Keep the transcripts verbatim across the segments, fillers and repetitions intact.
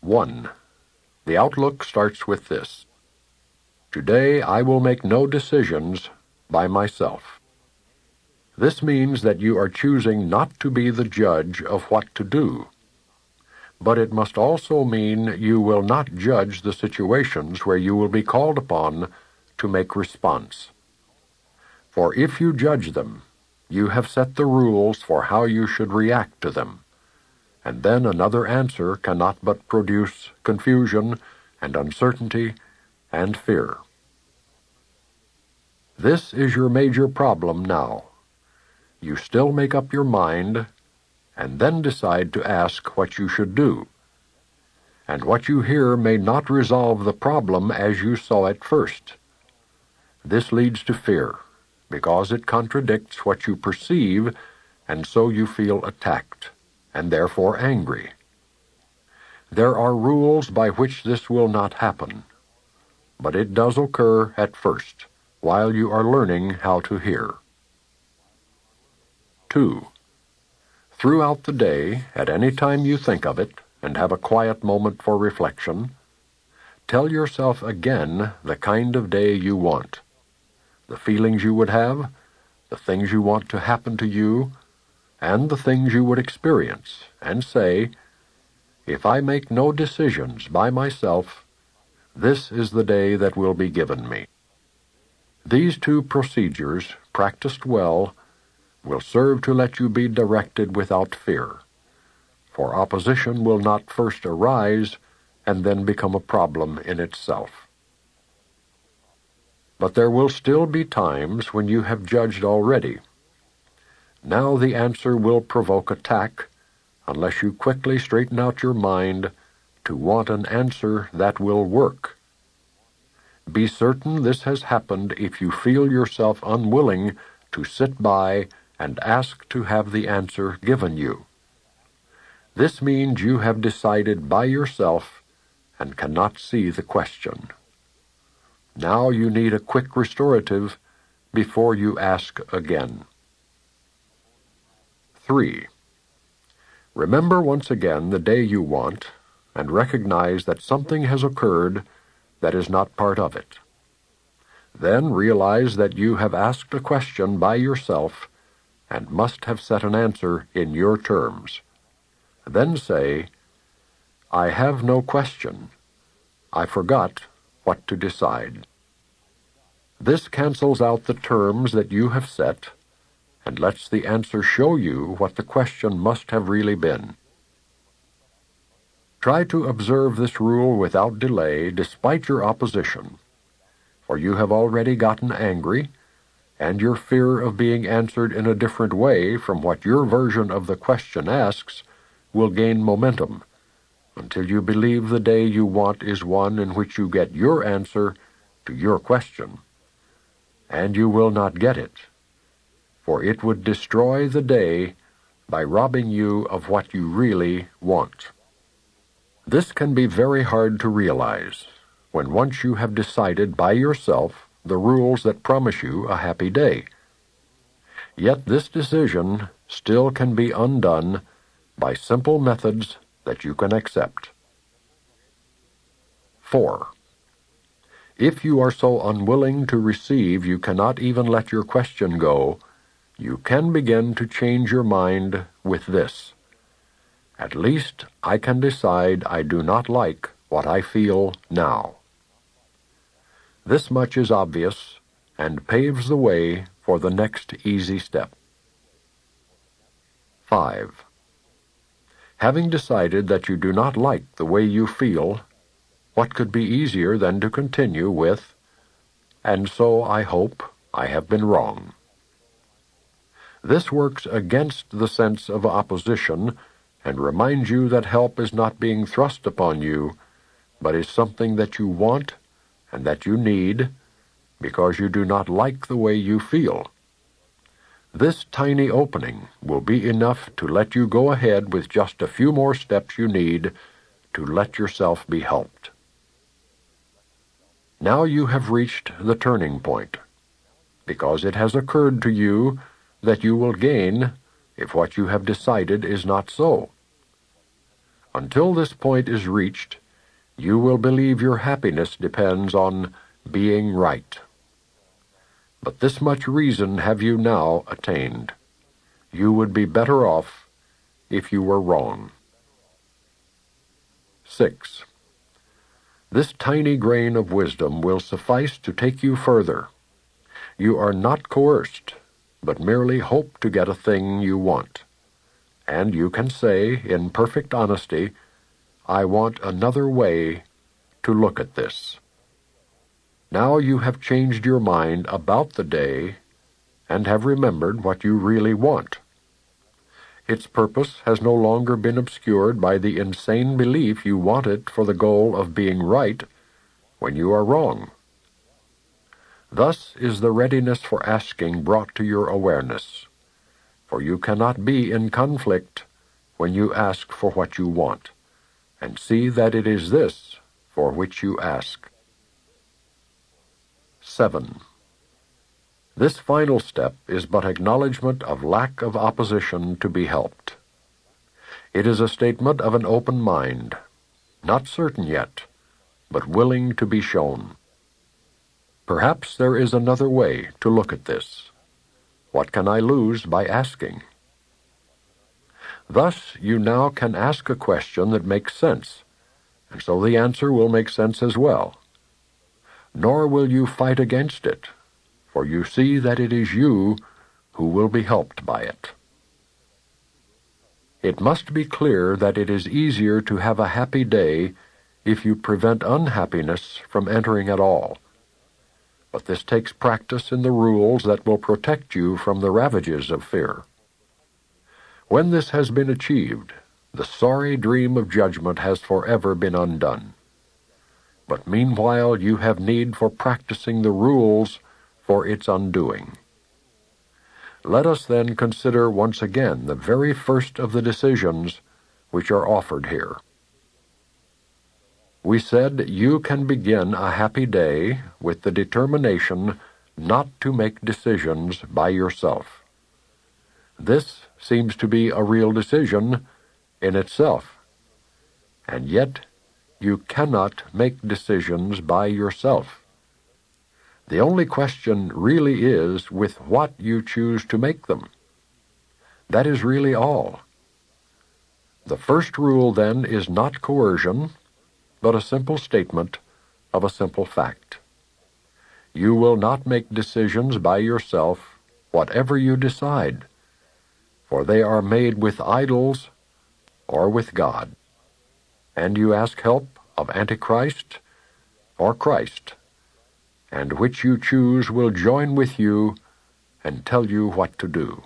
One. The outlook starts with this: today I will make no decisions by myself. This means that you are choosing not to be the judge of what to do. But it must also mean you will not judge the situations where you will be called upon to make response. For if you judge them, you have set the rules for how you should react to them, and then another answer cannot but produce confusion and uncertainty and fear. This is your major problem now. You still make up your mind, and then decide to ask what you should do. And what you hear may not resolve the problem as you saw it first. This leads to fear, because it contradicts what you perceive, and so you feel attacked, and therefore angry. There are rules by which this will not happen, but it does occur at first, while you are learning how to hear. Two. Throughout the day, at any time you think of it, and have a quiet moment for reflection, tell yourself again the kind of day you want, the feelings you would have, the things you want to happen to you, and the things you would experience, and say, if I make no decisions by myself, this is the day that will be given me. These two procedures, practiced well, will serve to let you be directed without fear, for opposition will not first arise and then become a problem in itself. But there will still be times when you have judged already. Now the answer will provoke attack unless you quickly straighten out your mind to want an answer that will work. Be certain this has happened if you feel yourself unwilling to sit by and ask to have the answer given you. This means you have decided by yourself and cannot see the question. Now you need a quick restorative before you ask again. Three. Remember once again the day you want, and recognize that something has occurred that is not part of it. Then realize that you have asked a question by yourself and must have set an answer in your terms. Then say, I have no question. I forgot what to decide. This cancels out the terms that you have set and lets the answer show you what the question must have really been. Try to observe this rule without delay despite your opposition, for you have already gotten angry, and your fear of being answered in a different way from what your version of the question asks will gain momentum until you believe the day you want is one in which you get your answer to your question. And you will not get it, for it would destroy the day by robbing you of what you really want. This can be very hard to realize when once you have decided by yourself the rules that promise you a happy day. Yet this decision still can be undone by simple methods that you can accept. Four. If you are so unwilling to receive you cannot even let your question go, you can begin to change your mind with this: at least I can decide I do not like what I feel now. This much is obvious and paves the way for the next easy step. Five. Having decided that you do not like the way you feel, what could be easier than to continue with, and so I hope I have been wrong. This works against the sense of opposition and reminds you that help is not being thrust upon you, but is something that you want and that you need because you do not like the way you feel. This tiny opening will be enough to let you go ahead with just a few more steps you need to let yourself be helped. Now you have reached the turning point, because it has occurred to you that you will gain if what you have decided is not so. Until this point is reached, you will believe your happiness depends on being right. But this much reason have you now attained. You would be better off if you were wrong. Six. This tiny grain of wisdom will suffice to take you further. You are not coerced, but merely hope to get a thing you want. And you can say, in perfect honesty, I want another way to look at this. Now you have changed your mind about the day and have remembered what you really want. Its purpose has no longer been obscured by the insane belief you want it for the goal of being right when you are wrong. Thus is the readiness for asking brought to your awareness, for you cannot be in conflict when you ask for what you want, and see that it is this for which you ask. Seven. This final step is but acknowledgment of lack of opposition to be helped. It is a statement of an open mind, not certain yet, but willing to be shown. Perhaps there is another way to look at this. What can I lose by asking? Thus you now can ask a question that makes sense, and so the answer will make sense as well. Nor will you fight against it, for you see that it is you who will be helped by it. It must be clear that it is easier to have a happy day if you prevent unhappiness from entering at all. But this takes practice in the rules that will protect you from the ravages of fear. When this has been achieved, the sorry dream of judgment has forever been undone. But meanwhile you have need for practicing the rules for its undoing. Let us then consider once again the very first of the decisions which are offered here. We said you can begin a happy day with the determination not to make decisions by yourself. This seems to be a real decision in itself, and yet you cannot make decisions by yourself. The only question really is with what you choose to make them. That is really all. The first rule, then, is not coercion, but a simple statement of a simple fact. You will not make decisions by yourself, whatever you decide, for they are made with idols or with God. And you ask help of Antichrist or Christ, and which you choose will join with you and tell you what to do.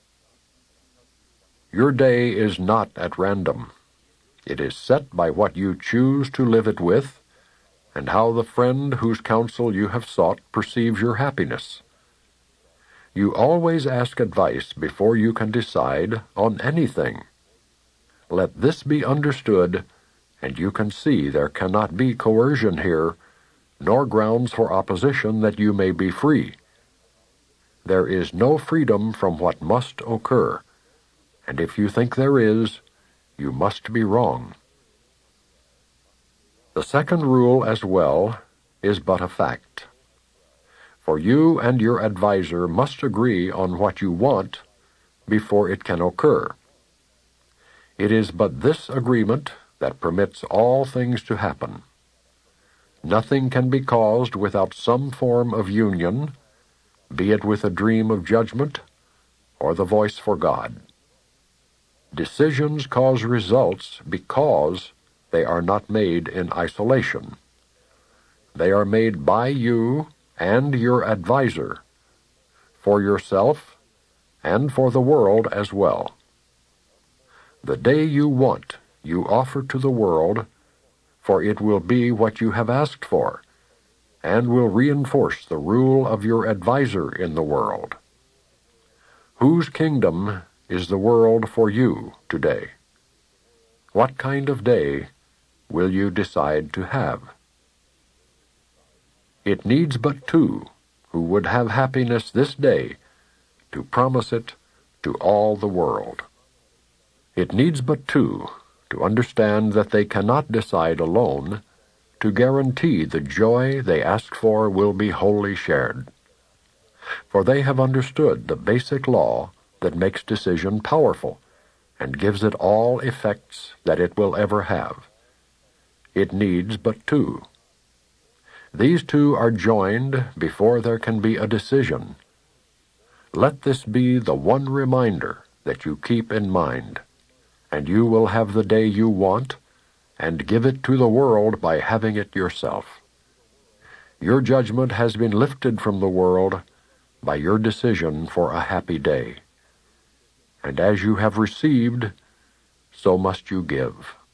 Your day is not at random. It is set by what you choose to live it with, and how the friend whose counsel you have sought perceives your happiness. You always ask advice before you can decide on anything. Let this be understood, and you can see there cannot be coercion here, nor grounds for opposition that you may be free. There is no freedom from what must occur, and if you think there is, you must be wrong. The second rule as well is but a fact. For you and your adviser must agree on what you want before it can occur. It is but this agreement that permits all things to happen. Nothing can be caused without some form of union, be it with a dream of judgment or the voice for God. Decisions cause results because they are not made in isolation. They are made by you and your adviser, for yourself and for the world as well. The day you want, you offer to the world, for it will be what you have asked for, and will reinforce the rule of your adviser in the world. Whose kingdom is the world for you today? What kind of day will you decide to have? It needs but two who would have happiness this day to promise it to all the world. It needs but two to understand that they cannot decide alone, to guarantee the joy they ask for will be wholly shared. For they have understood the basic law that makes decision powerful and gives it all effects that it will ever have. It needs but two. These two are joined before there can be a decision. Let this be the one reminder that you keep in mind, and you will have the day you want, and give it to the world by having it yourself. Your judgment has been lifted from the world by your decision for a happy day. And as you have received, so must you give.